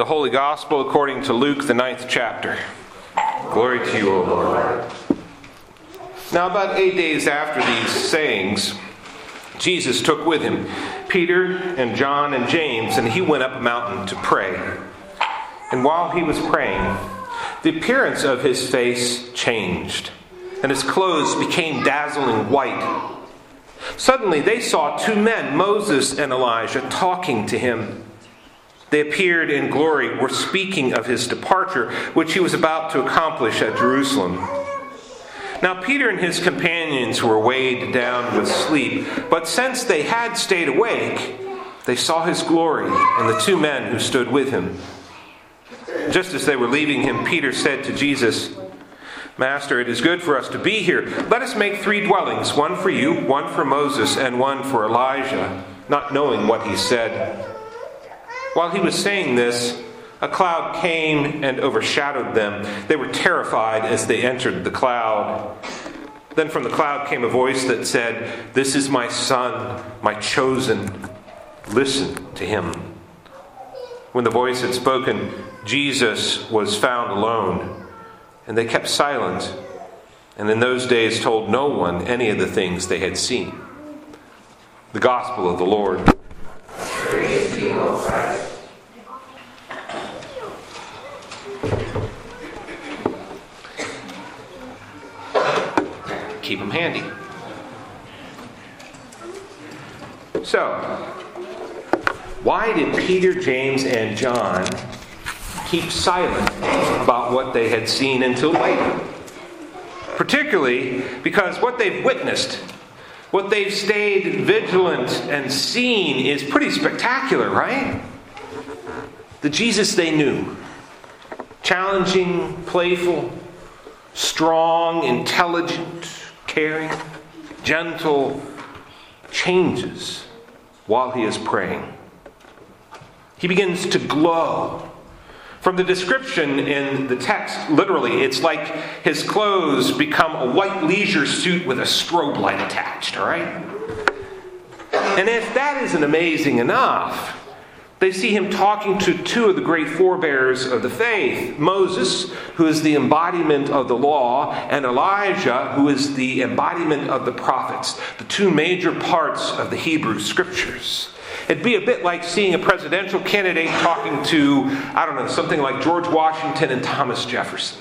The Holy Gospel according to Luke, the 9th chapter. Glory to you, O Lord. Now, about 8 days after these sayings, Jesus took with him Peter and John and James, and he went up a mountain to pray. And while he was praying, the appearance of his face changed, and his clothes became dazzling white. Suddenly they saw two men, Moses and Elijah, talking to him. They appeared in glory, were speaking of his departure, which he was about to accomplish at Jerusalem. Now Peter and his companions were weighed down with sleep, but since they had stayed awake, they saw his glory and the two men who stood with him. Just as they were leaving him, Peter said to Jesus, "Master, it is good for us to be here. Let us make 3 dwellings, one for you, one for Moses, and one for Elijah," not knowing what he said. While he was saying this, a cloud came and overshadowed them. They were terrified as they entered the cloud. Then from the cloud came a voice that said, "This is my Son, my chosen. Listen to him." When the voice had spoken, Jesus was found alone, and they kept silent, and in those days told no one any of the things they had seen. The Gospel of the Lord. Praise to you, O Christ. Keep them handy. So, why did Peter, James, and John keep silent about what they had seen until later? Particularly because what they've witnessed, what they've stayed vigilant and seen is pretty spectacular, right? The Jesus they knew. Challenging, playful, strong, intelligent, caring, gentle, changes while he is praying. He begins to glow. From the description in the text, literally, it's like his clothes become a white leisure suit with a strobe light attached, all right? And if that isn't amazing enough, they see him talking to 2 of the great forebears of the faith, Moses, who is the embodiment of the law, and Elijah, who is the embodiment of the prophets, the 2 major parts of the Hebrew Scriptures. It'd be a bit like seeing a presidential candidate talking to, something like George Washington and Thomas Jefferson.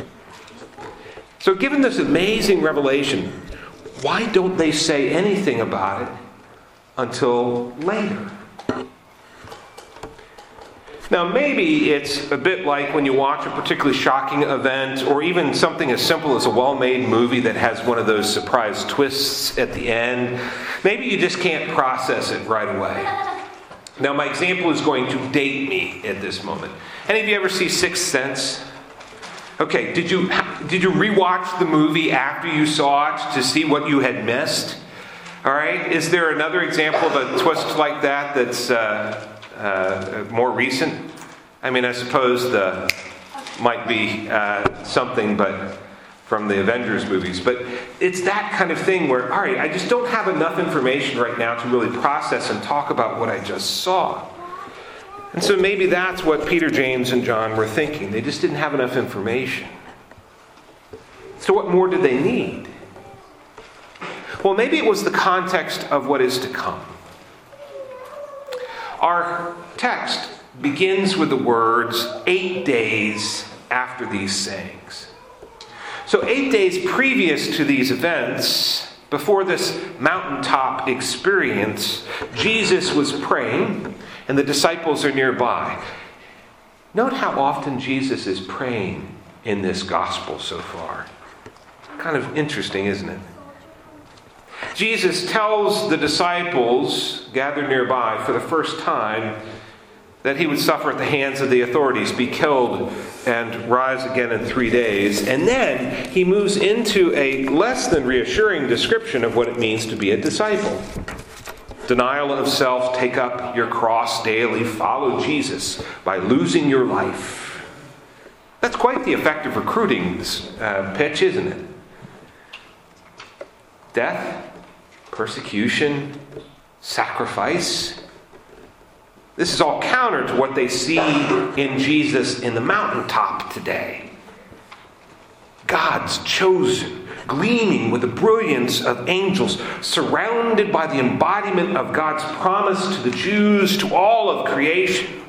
So given this amazing revelation, why don't they say anything about it until later? Now, maybe it's a bit like when you watch a particularly shocking event, or even something as simple as a well-made movie that has one of those surprise twists at the end. Maybe you just can't process it right away. Now, my example is going to date me at this moment. Any of you ever see Sixth Sense? Okay, did you rewatch the more after you saw it to see what you had missed? All right, is there another example of a twist like that that's more recent? I suppose might be something, but from the Avengers movies. But it's that kind of thing where, all right, I just don't have enough information right now to really process and talk about what I just saw. And so maybe that's what Peter, James, and John were thinking. They just didn't have enough information. So what more did they need? Well, maybe it was the context of what is to come. Our text begins with the words, 8 days after these sayings. So 8 days previous to these events, before this mountaintop experience, Jesus was praying, and the disciples are nearby. Note how often Jesus is praying in this gospel so far. Kind of interesting, isn't it? Jesus tells the disciples gathered nearby for the first time that he would suffer at the hands of the authorities, be killed, and rise again in 3 days. And then he moves into a less than reassuring description of what it means to be a disciple. Denial of self, take up your cross daily, follow Jesus by losing your life. That's quite the effective recruiting pitch, isn't it? Death, persecution, sacrifice. This is all counter to what they see in Jesus in the mountaintop today. God's chosen, gleaming with the brilliance of angels, surrounded by the embodiment of God's promise to the Jews, to all of creation.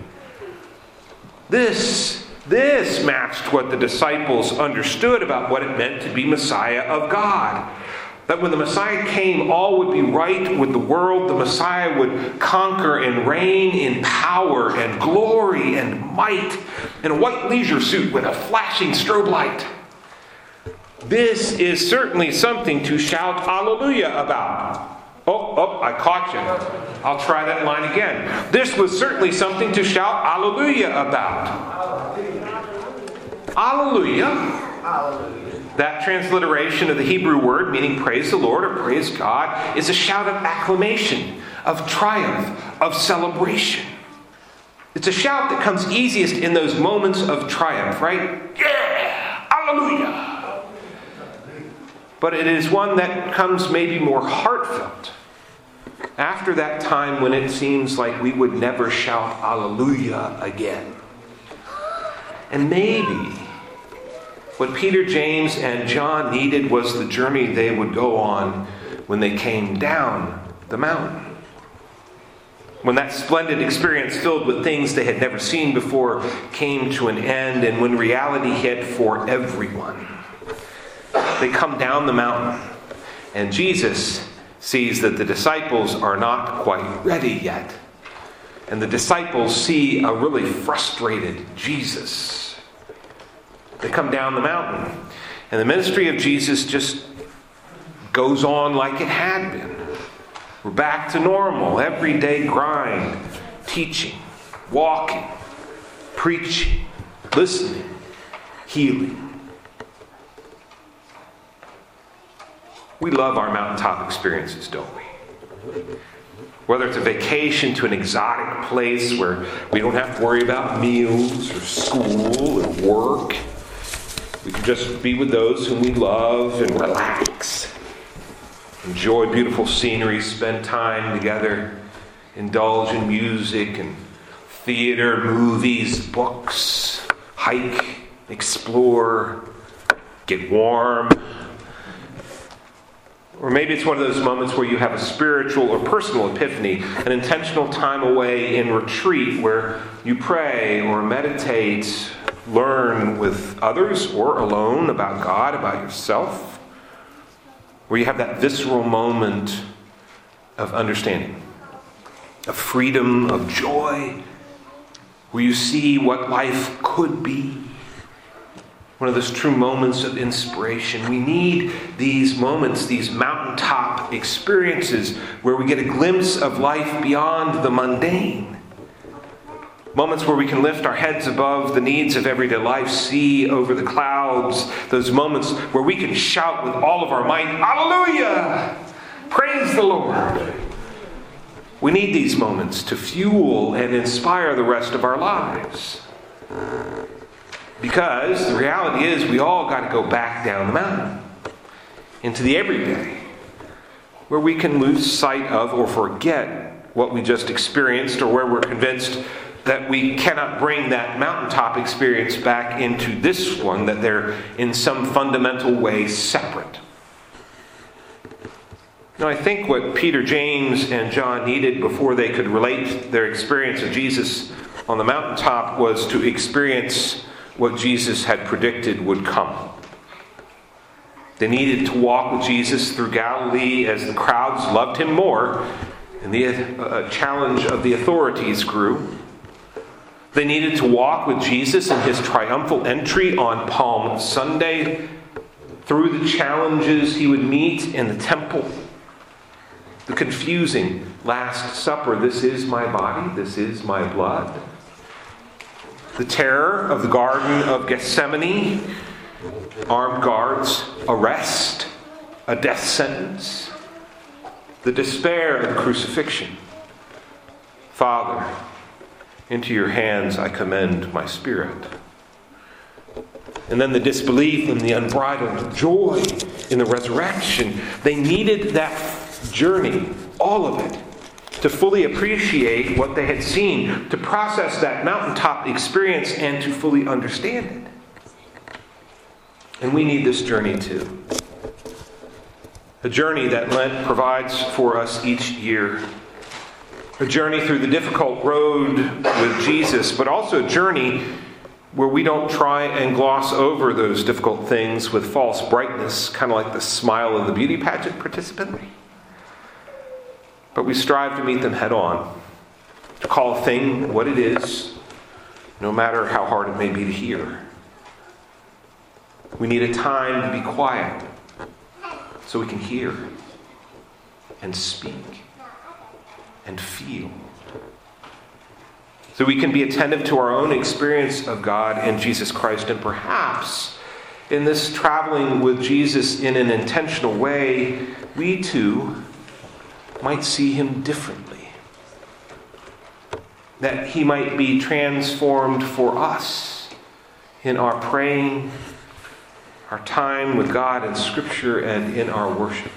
This matched what the disciples understood about what it meant to be Messiah of God. That when the Messiah came, all would be right with the world. The Messiah would conquer and reign in power and glory and might in a white leisure suit with a flashing strobe light. This is certainly something to shout hallelujah about. Oh, I caught you. I'll try that line again. This was certainly something to shout hallelujah about. Hallelujah. Hallelujah. That transliteration of the Hebrew word, meaning praise the Lord or praise God, is a shout of acclamation, of triumph, of celebration. It's a shout that comes easiest in those moments of triumph, right? Yeah! Hallelujah! But it is one that comes maybe more heartfelt after that time when it seems like we would never shout hallelujah again. And maybe what Peter, James, and John needed was the journey they would go on when they came down the mountain. When that splendid experience filled with things they had never seen before came to an end, and when reality hit for everyone. They come down the mountain, and Jesus sees that the disciples are not quite ready yet. And the disciples see a really frustrated Jesus. They come down the mountain, and the ministry of Jesus just goes on like it had been. We're back to normal, everyday grind, teaching, walking, preaching, listening, healing. We love our mountaintop experiences, don't we? Whether it's a vacation to an exotic place where we don't have to worry about meals or school or work. We can just be with those whom we love and relax. Enjoy beautiful scenery, spend time together, indulge in music and theater, movies, books, hike, explore, get warm. Or maybe it's one of those moments where you have a spiritual or personal epiphany, an intentional time away in retreat where you pray or meditate, learn with others or alone about God, about yourself. Where you have that visceral moment of understanding, of freedom, of joy, where you see what life could be. One of those true moments of inspiration. We need these moments, these mountaintop experiences where we get a glimpse of life beyond the mundane. Moments where we can lift our heads above the needs of everyday life, see over the clouds. Those moments where we can shout with all of our might, hallelujah! Praise the Lord! We need these moments to fuel and inspire the rest of our lives. Because the reality is we all got to go back down the mountain into the everyday, where we can lose sight of or forget what we just experienced, or where we're convinced that we cannot bring that mountaintop experience back into this one, that they're in some fundamental way separate. Now, I think what Peter, James, and John needed before they could relate their experience of Jesus on the mountaintop was to experience what Jesus had predicted would come. They needed to walk with Jesus through Galilee as the crowds loved him more and the challenge of the authorities grew. They needed to walk with Jesus in his triumphal entry on Palm Sunday through the challenges he would meet in the temple. The confusing Last Supper, this is my body, this is my blood. The terror of the Garden of Gethsemane, armed guards, arrest, a death sentence. The despair of the crucifixion. Father, into your hands I commend my spirit. And then the disbelief and the unbridled joy in the resurrection. They needed that journey, all of it, to fully appreciate what they had seen, to process that mountaintop experience, and to fully understand it. And we need this journey too. A journey that Lent provides for us each year. A journey through the difficult road with Jesus, but also a journey where we don't try and gloss over those difficult things with false brightness, kind of like the smile of the beauty pageant participant. But we strive to meet them head on, to call a thing what it is, no matter how hard it may be to hear. We need a time to be quiet so we can hear and speak and feel. So we can be attentive to our own experience of God in Jesus Christ, and perhaps in this traveling with Jesus in an intentional way, we too might see him differently. That he might be transformed for us in our praying, our time with God in Scripture, and in our worship.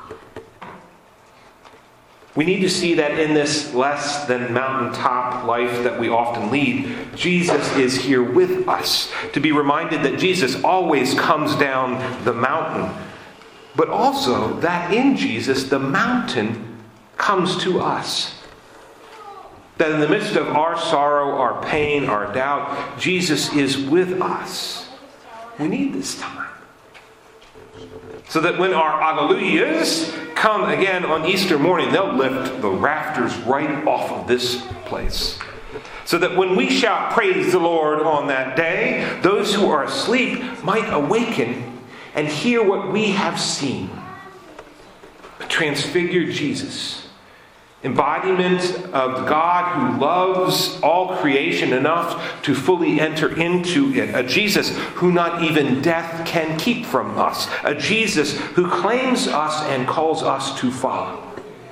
We need to see that in this less than mountaintop life that we often lead, Jesus is here with us. To be reminded that Jesus always comes down the mountain, but also that in Jesus the mountain comes to us. That in the midst of our sorrow, our pain, our doubt, Jesus is with us. We need this time. So that when our Alleluias come again on Easter morning, they'll lift the rafters right off of this place. So that when we shout praise the Lord on that day, those who are asleep might awaken and hear what we have seen. A transfigured Jesus. Embodiment of God who loves all creation enough to fully enter into it. A Jesus who not even death can keep from us. A Jesus who claims us and calls us to follow.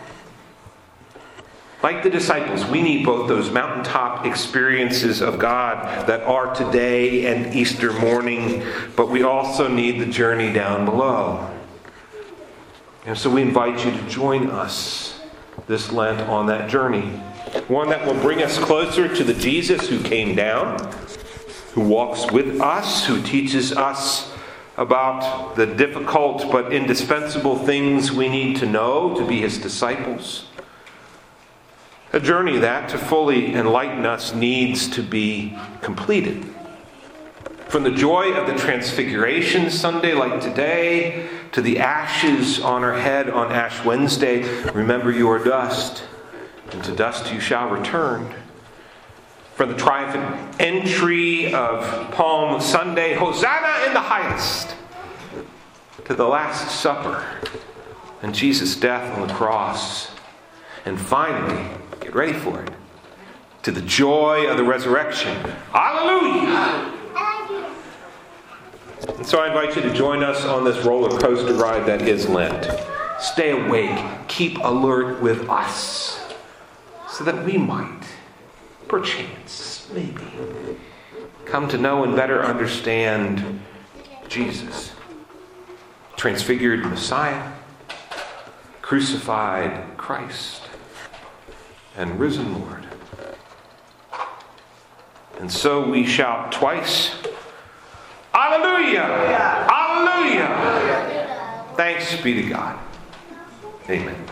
Like the disciples, we need both those mountaintop experiences of God that are today and Easter morning, but we also need the journey down below. And so we invite you to join us this Lent on that journey. One that will bring us closer to the Jesus who came down, who walks with us, who teaches us about the difficult but indispensable things we need to know to be his disciples. A journey that, to fully enlighten us, needs to be completed. From the joy of the Transfiguration Sunday like today, to the ashes on our head on Ash Wednesday, remember you are dust, and to dust you shall return. From the triumphant entry of Palm Sunday, Hosanna in the highest, to the Last Supper and Jesus' death on the cross. And finally, get ready for it, to the joy of the resurrection. Hallelujah! And so I invite you to join us on this roller coaster ride that is Lent. Stay awake, keep alert with us, so that we might, perchance, maybe, come to know and better understand Jesus, transfigured Messiah, crucified Christ, and risen Lord. And so we shout twice, Alleluia! Alleluia! Thanks be to God. Amen.